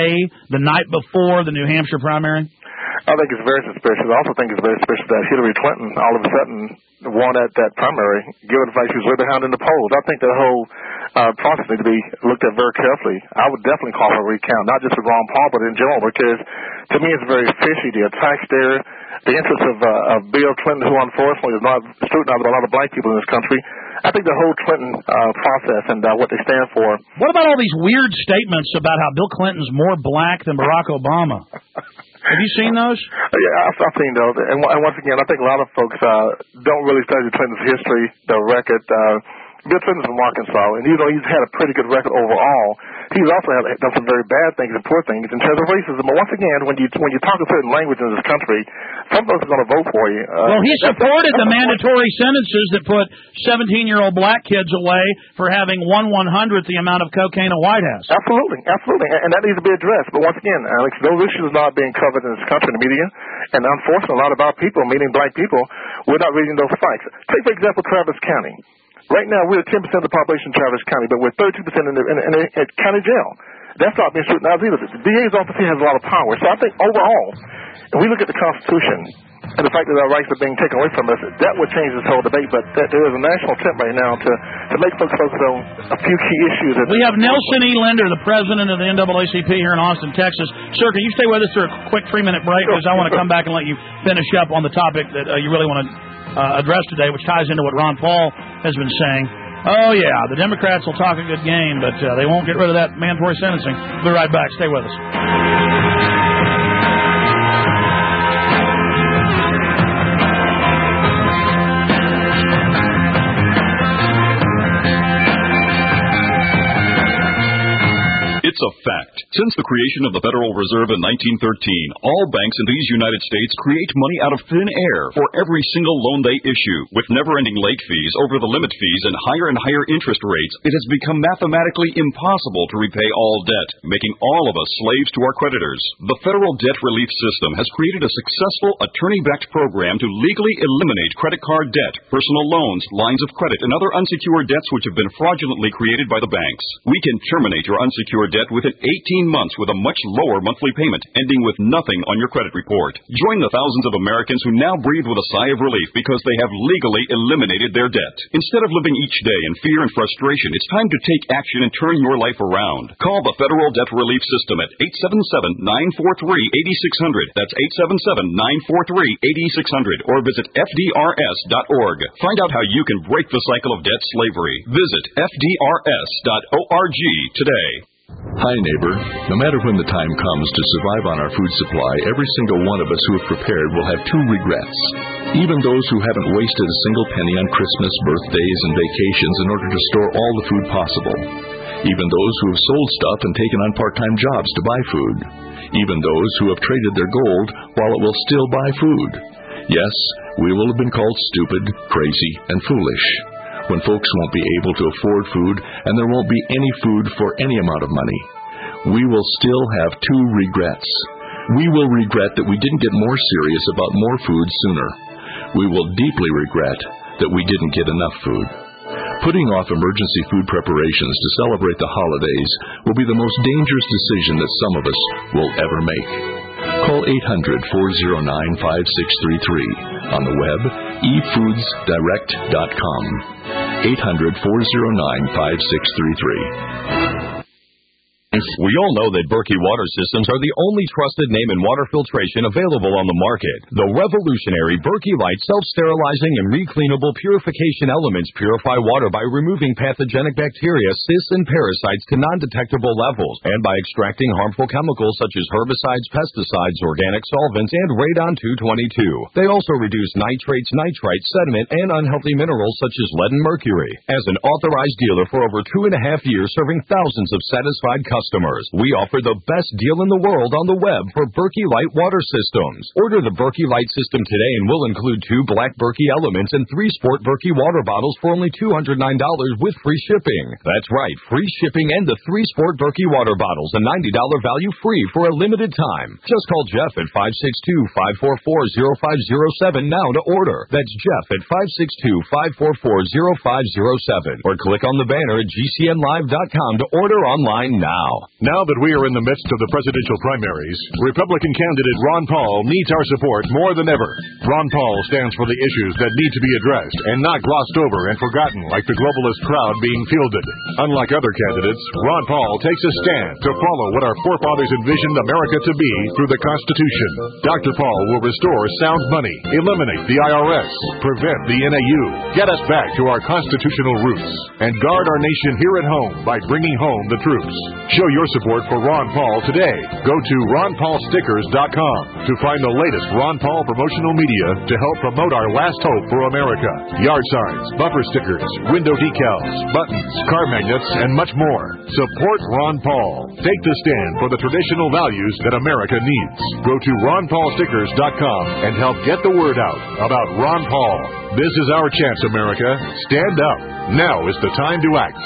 Speaker 3: night before the New Hampshire primary?
Speaker 18: I think it's very suspicious. I also think it's very suspicious that Hillary Clinton all of a sudden won at that primary, given the fact she was way behind in the polls. I think the whole process needs to be looked at very carefully. I would definitely call for a recount, not just with Ron Paul, but in general, because to me it's very fishy. The attacks there, the interests of Bill Clinton, who unfortunately is not scrutinized by a lot of black people in this country. I think the whole Clinton process and what they stand for.
Speaker 3: What about all these weird statements about how Bill Clinton's more black than Barack Obama? Have you seen those?
Speaker 18: Yeah, I've seen those. And once again, I think a lot of folks don't really study Clinton's history, the record. Bill Clinton's from Arkansas, and he's had a pretty good record overall. He's also done some very bad things and poor things in terms of racism. But once again, when you talk a certain language in this country, some folks are going to vote for you.
Speaker 3: Well, he supported the mandatory sentences that put 17-year-old black kids away for having 1/100th the amount of cocaine at White House.
Speaker 18: Absolutely, and that needs to be addressed. But once again, Alex, those issues are not being covered in this country in the media, and unfortunately, a lot of our people, meaning black people, we're not reading those facts. Take, for example, Travis County. Right now, we're 10% of the population in Travis County, but we're 32% in the county jail. That's not being scrutinized either. The DA's office here has a lot of power. So I think overall, if we look at the Constitution and the fact that our rights are being taken away from us, that would change this whole debate. But there is a national attempt right now to make folks focus on a few key issues.
Speaker 3: We have Nelson E. Linder, the president of the NAACP here in Austin, Texas. Sir, can you stay with us for a quick 3-minute break? Because I want to come back and let you finish up on the topic that you really want to address today, which ties into what Ron Paul has been saying. Oh, yeah, the Democrats will talk a good game, but they won't get rid of that mandatory sentencing. We'll be right back. Stay with us.
Speaker 15: It's a fact. Since the creation of the Federal Reserve in 1913, all banks in these United States create money out of thin air for every single loan they issue. With never-ending late fees, over-the-limit fees, and higher interest rates, it has become mathematically impossible to repay all debt, making all of us slaves to our creditors. The Federal Debt Relief System has created a successful attorney-backed program to legally eliminate credit card debt, personal loans, lines of credit, and other unsecured debts which have been fraudulently created by the banks. We can terminate your unsecured debt within 18 months with a much lower monthly payment, ending with nothing on your credit report. Join the thousands of Americans who now breathe with a sigh of relief because they have legally eliminated their debt. Instead of living each day in fear and frustration, it's time to take action and turn your life around. Call the Federal Debt Relief System at 877-943-8600. That's 877-943-8600. Or visit FDRS.org. Find out how you can break the cycle of debt slavery. Visit FDRS.org today.
Speaker 9: Hi, neighbor. No matter when the time comes to survive on our food supply, every single one of us who have prepared will have two regrets. Even those who haven't wasted a single penny on Christmas, birthdays, and vacations in order to store all the food possible. Even those who have sold stuff and taken on part-time jobs to buy food. Even those who have traded their gold while it will still buy food. Yes, we will have been called stupid, crazy, and foolish. When folks won't be able to afford food and there won't be any food for any amount of money. We will still have two regrets. We will regret that we didn't get more serious about more food sooner. We will deeply regret that we didn't get enough food. Putting off emergency food preparations to celebrate the holidays will be the most dangerous decision that some of us will ever make. Call 800-409-5633. On the web, efoodsdirect.com. 800-409-5633.
Speaker 15: We all know that Berkey Water Systems are the only trusted name in water filtration available on the market. The revolutionary Berkey Light self-sterilizing and recleanable purification elements purify water by removing pathogenic bacteria, cysts, and parasites to non-detectable levels, and by extracting harmful chemicals such as herbicides, pesticides, organic solvents, and radon-222. They also reduce nitrates, nitrites, sediment, and unhealthy minerals such as lead and mercury. As an authorized dealer for over 2.5 years serving thousands of satisfied customers, we offer the best deal in the world on the web for Berkey Light Water Systems. Order the Berkey Light System today and we'll include 2 black Berkey elements and 3 Sport Berkey water bottles for only $209 with free shipping. That's right, free shipping and the 3 Sport Berkey water bottles, a $90 value free for a limited time. Just call Jeff at 562-544-0507 now to order. That's Jeff at 562-544-0507 or click on the banner at GCNlive.com to order online now.
Speaker 19: Now that we are in the midst of the presidential primaries, Republican candidate Ron Paul needs our support more than ever. Ron Paul stands for the issues that need to be addressed and not glossed over and forgotten like the globalist crowd being fielded. Unlike other candidates, Ron Paul takes a stand to follow what our forefathers envisioned America to be through the Constitution. Dr. Paul will restore sound money, eliminate the IRS, prevent the NAU, get us back to our constitutional roots, and guard our nation here at home by bringing home the troops. Show your support for Ron Paul today. Go to RonPaulStickers.com to find the latest Ron Paul promotional media to help promote our last hope for America. Yard signs, bumper stickers, window decals, buttons, car magnets, and much more. Support Ron Paul. Take the stand for the traditional values that America needs. Go to RonPaulStickers.com and help get the word out about Ron Paul. This is our chance, America. Stand up. Now is the time to act.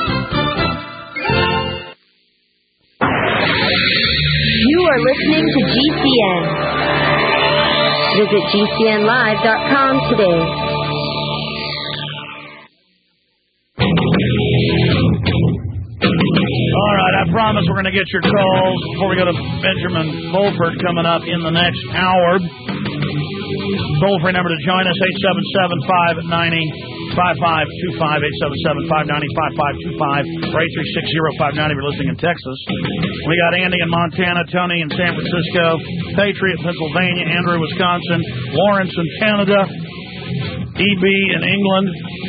Speaker 1: You are listening to GCN. Visit GCNlive.com today.
Speaker 3: All right, I promise we're going to get your calls before we go to Benjamin Fulford coming up in the next hour. Toll-free number to join us, 877-590-5525, 877-590-5525, or 836-0590 if you're listening in Texas. We got Andy in Montana, Tony in San Francisco, Patriot, Pennsylvania, Andrew, Wisconsin, Lawrence in Canada, EB in England.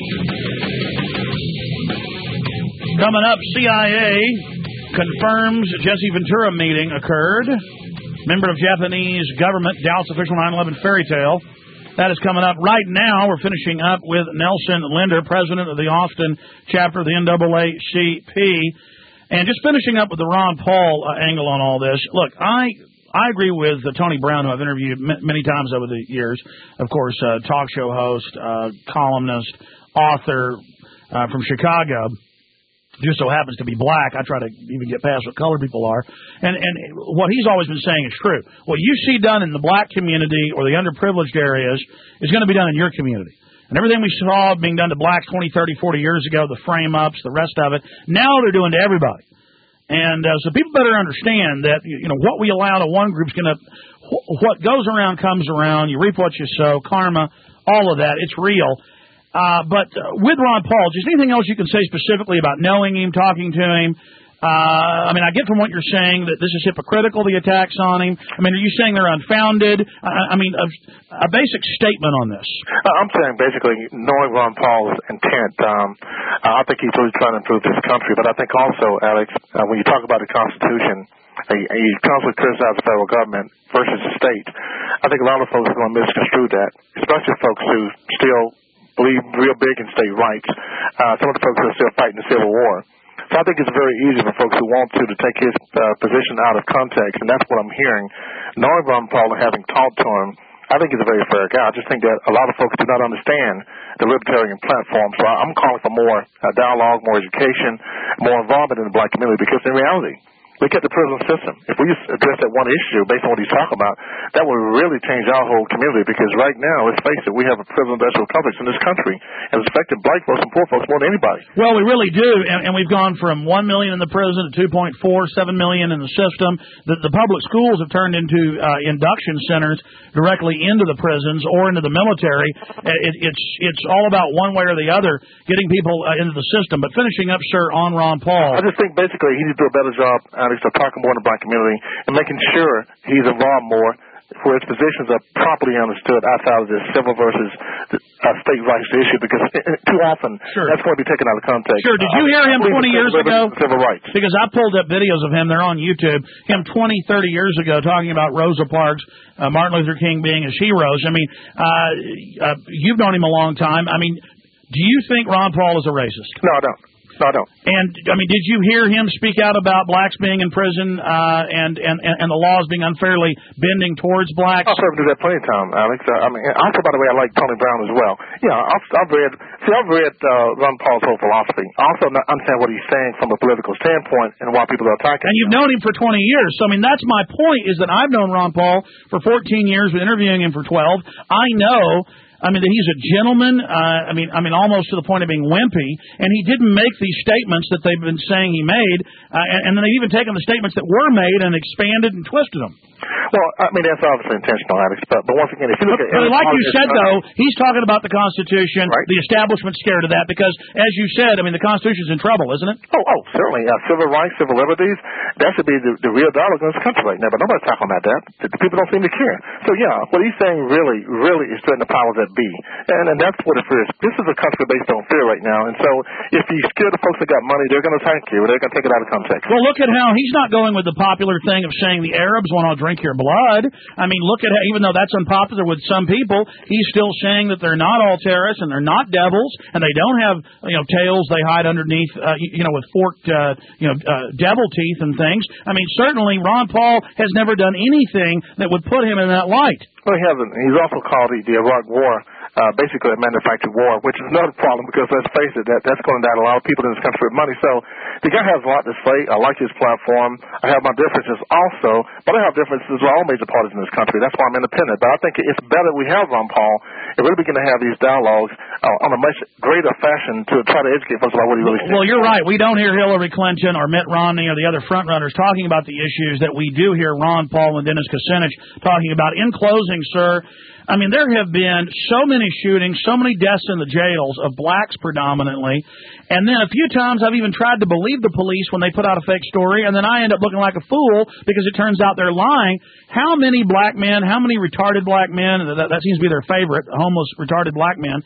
Speaker 3: Coming up, CIA confirms Jesse Ventura meeting occurred. Member of Japanese government doubts official 9/11 fairy tale. That is coming up right now. We're finishing up with Nelson Linder, president of the Austin chapter of the NAACP. And just finishing up with the Ron Paul angle on all this. Look, I agree with Tony Brown, who I've interviewed many times over the years. Of course, talk show host, columnist, author from Chicago. Just so happens to be black. I try to even get past what colored people are. And what he's always been saying is true. What you see done in the black community or the underprivileged areas is going to be done in your community. And everything we saw being done to blacks 20, 30, 40 years ago, the frame-ups, the rest of it, now they're doing to everybody. And so people better understand that, what we allow to one group's going to, what goes around comes around. You reap what you sow, karma, all of that. It's real. But with Ron Paul, just anything else you can say specifically about knowing him, talking to him? I get from what you're saying that this is hypocritical, the attacks on him. Are you saying they're unfounded? A basic statement on this.
Speaker 18: I'm saying basically knowing Ron Paul's intent, I think he's really trying to improve this country. But I think also, Alex, when you talk about the Constitution, he constantly criticizes the federal government versus the state. I think a lot of folks are going to misconstrue that, especially folks who still believe real big in state rights. Some of the folks who are still fighting the Civil War. So I think it's very easy for folks who want to take his position out of context, and that's what I'm hearing. Knowing Ron Paul and having talked to him, I think he's a very fair guy. I just think that a lot of folks do not understand the libertarian platform. So I'm calling for more dialogue, more education, more involvement in the black community, because in reality, Look at the prison system. If we just address that one issue based on what he's talking about, that would really change our whole community, because right now, let's face it, we have a prison industrial complex in this country, and it's affected black folks and poor folks more than anybody.
Speaker 3: Well, we really do, and we've gone from 1 million in the prison to 2.47 million in the system. The public schools have turned into induction centers directly into the prisons or into the military. It's all about one way or the other getting people into the system. But finishing up, sir, on Ron Paul.
Speaker 18: I just think basically he needs to do a better job, Alex, of talking more in the black community and making sure he's involved more where his positions are properly understood outside of this civil versus state rights issue, because too often that's going to be taken out of context.
Speaker 3: Sure. Did you hear him 20 years ago?
Speaker 18: Civil rights.
Speaker 3: Because I pulled up videos of him. They're on YouTube. Him 20, 30 years ago talking about Rosa Parks, Martin Luther King being his heroes. I mean, you've known him a long time. I mean, do you think Ron Paul is a racist?
Speaker 18: No, I don't. No, I don't.
Speaker 3: And, I mean, did you hear him speak out about blacks being in prison and the laws being unfairly bending towards blacks?
Speaker 18: I've heard him do that plenty of times, Alex. I mean, also, by the way, I like Tony Brown as well. Yeah, I've read Ron Paul's whole philosophy. I also understand what he's saying from a political standpoint and why people are attacking him.
Speaker 3: And you've known him for 20 years. So, I mean, that's my point, is that I've known Ron Paul for 14 years, been interviewing him for 12. I know that he's a gentleman, I mean, almost to the point of being wimpy, and he didn't make these statements that they've been saying he made, and then they've even taken the statements that were made and expanded and twisted them.
Speaker 18: Well, I mean, that's obviously intentional, Alex, but once again, if you look at...
Speaker 3: But like you said, though, he's talking about the Constitution, right? The establishment's scared of that, because, as you said, I mean, the Constitution's in trouble, isn't it?
Speaker 18: Oh, certainly. Civil rights, civil liberties, that should be the real dialogue in this country right now, but nobody's talking about that. The people don't seem to care. So, yeah, what he's saying really, really is threatening the powers that be, and that's what it is. This is a country based on fear right now, and so if you scare the folks that got money, they're going to attack you, or they're going to take it out of context.
Speaker 3: Well, look at how he's not going with the popular thing of saying the Arabs want to drink your blood. I mean, look at how, even though that's unpopular with some people, he's still saying that they're not all terrorists and they're not devils and they don't have, tails they hide underneath, with forked, devil teeth and things. I mean, certainly Ron Paul has never done anything that would put him in that light.
Speaker 18: Well, he hasn't. He's also called the Iraq War basically a manufactured war, which is another problem because, let's face it, that's going to down a lot of people in this country with money. So the guy has a lot to say. I like his platform. I have my differences also, but I have differences with all major parties in this country. That's why I'm independent. But I think it's better we have Ron Paul and really begin to have these dialogues on a much greater fashion to try to educate folks about what he really thinks.
Speaker 3: Well, you're right. We don't hear Hillary Clinton or Mitt Romney or the other frontrunners talking about the issues that we do hear Ron Paul and Dennis Kucinich talking about. In closing, sir, I mean, there have been so many shootings, so many deaths in the jails of blacks predominantly, and then a few times I've even tried to believe the police when they put out a fake story, and then I end up looking like a fool because it turns out they're lying. How many black men, how many retarded black men, that seems to be their favorite, homeless retarded black men,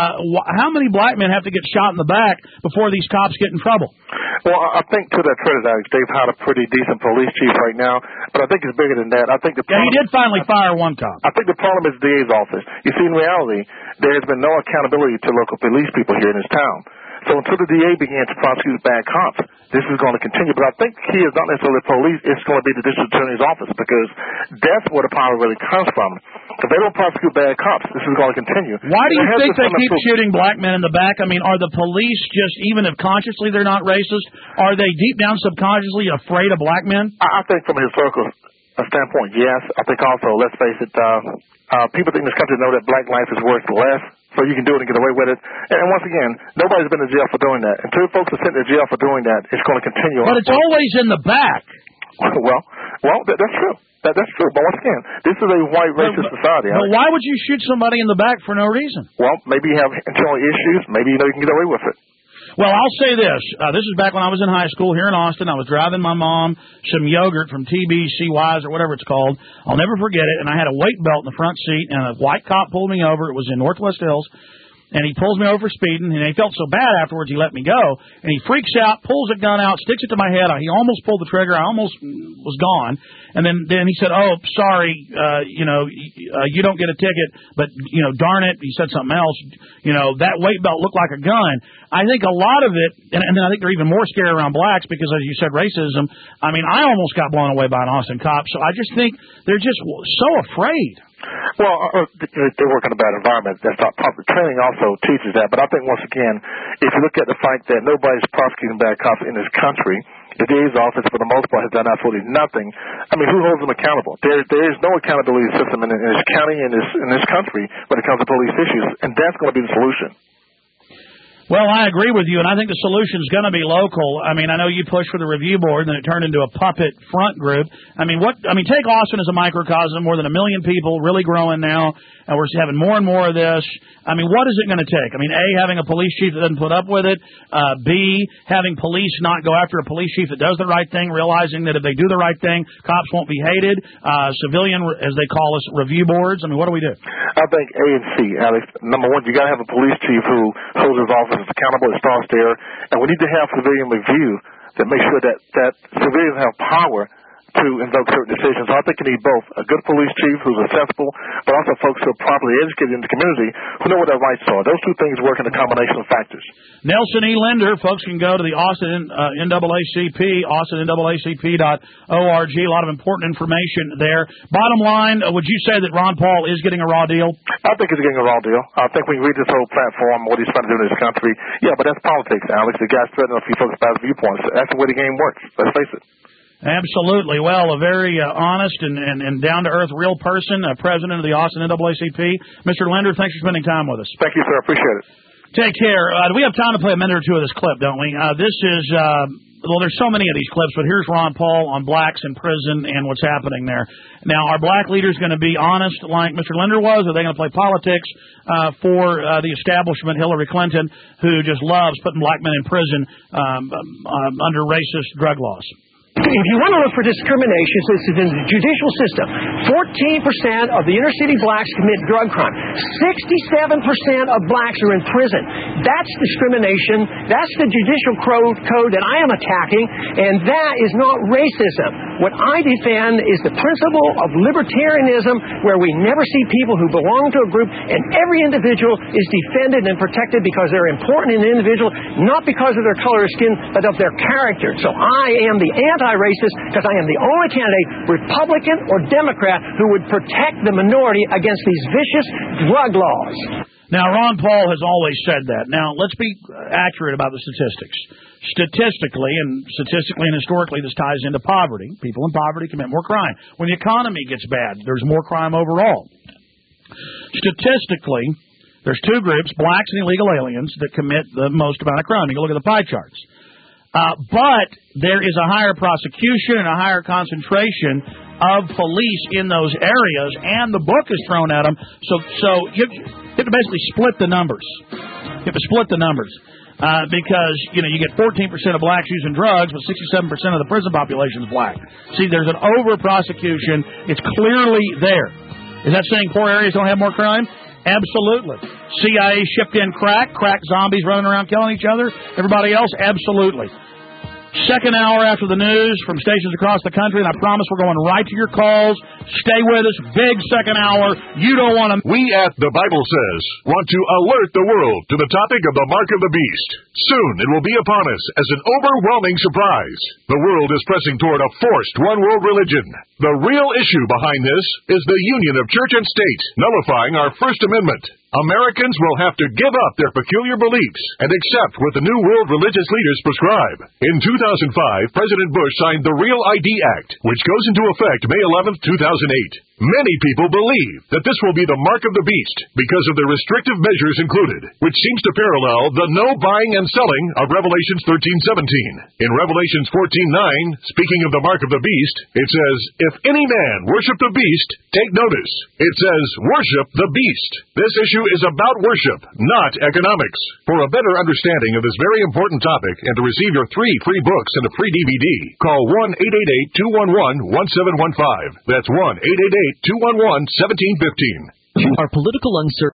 Speaker 3: how many black men have to get shot in the back before these cops get in trouble?
Speaker 18: Well, I think to that credit, Alex, they've hired a pretty decent police chief right now, but I think it's bigger than that. I think
Speaker 3: he did finally fire one cop.
Speaker 18: I think the problem is the DA's office. You see, in reality, there has been no accountability to local police people here in this town. So until the DA began to prosecute bad cops, this is going to continue. But I think the key is not necessarily police, it's going to be the district attorney's office, because that's where the power really comes from. If they don't prosecute bad cops, this is going to continue.
Speaker 3: Why do you think they keep shooting black men in the back? I mean, are the police just, even if consciously they're not racist, are they deep down subconsciously afraid of black men?
Speaker 18: I think from a historical standpoint, yes. I think also, let's face it, people in this country know that black life is worth less, so you can do it and get away with it. And once again, nobody's been in jail for doing that. Until folks are sent to jail for doing that, it's going to continue.
Speaker 3: But it's always in the back.
Speaker 18: Well, that's true. That's true. But once again, this is a white racist society.
Speaker 3: But why would you shoot somebody in the back for no reason?
Speaker 18: Well, maybe you have internal issues. Maybe you can get away with it.
Speaker 3: Well, I'll say this. This is back when I was in high school here in Austin. I was driving my mom some yogurt from TBCY's or whatever it's called. I'll never forget it. And I had a weight belt in the front seat, and a white cop pulled me over. It was in Northwest Hills. And he pulls me over for speeding, and he felt so bad afterwards he let me go. And he freaks out, pulls a gun out, sticks it to my head. He almost pulled the trigger. I almost was gone. And then he said, "Oh, sorry, you don't get a ticket, but, darn it," he said something else. That weight belt looked like a gun. I think a lot of it, and then I think they're even more scared around blacks because, as you said, racism. I mean, I almost got blown away by an Austin cop. So I just think they're just so afraid.
Speaker 18: Well, they work in a bad environment. That's not proper. Training also teaches that. But I think, once again, if you look at the fact that nobody's prosecuting bad cops in this country, The DA's office, for the most part, has done absolutely nothing. I mean, who holds them accountable? There is no accountability system in this county, in this country, when it comes to police issues, and that's going to be the solution.
Speaker 3: Well, I agree with you, and I think the solution is going to be local. I mean, I know you pushed for the review board, and then it turned into a puppet front group. I mean, take Austin as a microcosm, more than 1 million people, really growing now, and we're having more and more of this. I mean, what is it going to take? I mean, A, having a police chief that doesn't put up with it. B, having police not go after a police chief that does the right thing, realizing that if they do the right thing, cops won't be hated. Civilian, as they call us, review boards. I mean, what do we do?
Speaker 18: I think A and C, Alex. Number one, you got to have a police chief who holds his office accountable. It starts there, and we need to have civilian review that makes sure that civilians have power to invoke certain decisions. So I think you need both a good police chief who's accessible, but also folks who are properly educated in the community who know what their rights are. Those two things work in a combination of factors.
Speaker 3: Nelson E. Linder, folks can go to the Austin NAACP, austinnaacp.org. A lot of important information there. Bottom line, would you say that Ron Paul is getting a raw deal?
Speaker 18: I think he's getting a raw deal. I think when you read this whole platform, what he's trying to do in this country, yeah, but that's politics, Alex. The guy's threatening a few folks by his viewpoints. That's the way the game works. Let's face it.
Speaker 3: Absolutely. Well, a very honest and down-to-earth real person, president of the Austin NAACP. Mr. Linder, thanks for spending time with us.
Speaker 18: Thank you, sir. I appreciate it.
Speaker 3: Take care. We have time to play a minute or two of this clip, don't we? This is, well, there's so many of these clips, but here's Ron Paul on blacks in prison and what's happening there. Now, are black leaders going to be honest like Mr. Linder was, or are they going to play politics for the establishment, Hillary Clinton, who just loves putting black men in prison under racist drug laws?
Speaker 20: If you want to look for discrimination, this is in the judicial system. 14% of the inner city blacks commit drug crime. 67% of blacks are in prison. That's discrimination. That's the judicial code that I am attacking, and that is not racism. What I defend is the principle of libertarianism, where we never see people who belong to a group, and every individual is defended and protected because they're important in the individual, not because of their color of skin, but of their character. So I am the anti-racist because I am the only candidate, Republican or Democrat, who would protect the minority against these vicious drug laws.
Speaker 3: Now, Ron Paul has always said that. Now, let's be accurate about the statistics. Statistically and historically, this ties into poverty. People in poverty commit more crime. When the economy gets bad, there's more crime overall. Statistically, there's two groups, blacks and illegal aliens, that commit the most amount of crime. You can look at the pie charts. But there is a higher prosecution and a higher concentration of police in those areas, and the book is thrown at them. So you have to basically split the numbers. Because, you get 14% of blacks using drugs, but 67% of the prison population is black. See, there's an over-prosecution. It's clearly there. Is that saying poor areas don't have more crime? Absolutely. CIA shipped in crack zombies running around killing each other. Everybody else, absolutely. Second hour after the news from stations across the country, and I promise we're going right to your calls. Stay with us. Big second hour. You don't want to...
Speaker 19: We at The Bible Says want to alert the world to the topic of the mark of the beast. Soon it will be upon us as an overwhelming surprise. The world is pressing toward a forced one-world religion. The real issue behind this is the union of church and state, nullifying our First Amendment. Americans will have to give up their peculiar beliefs and accept what the New World religious leaders prescribe. In 2005, President Bush signed the Real ID Act, which goes into effect May 11, 2008. Many people believe that this will be the mark of the beast because of the restrictive measures included, which seems to parallel the no buying and selling of Revelations 13:17. In Revelations 14:9, speaking of the mark of the beast, it says, "If any man worship the beast, take notice." It says, "Worship the beast." This issue is about worship, not economics. For a better understanding of this very important topic and to receive your 3 free books and a free DVD, call 1-888-211-1715. That's 1-888-211-1715.
Speaker 11: Our political uncertainty.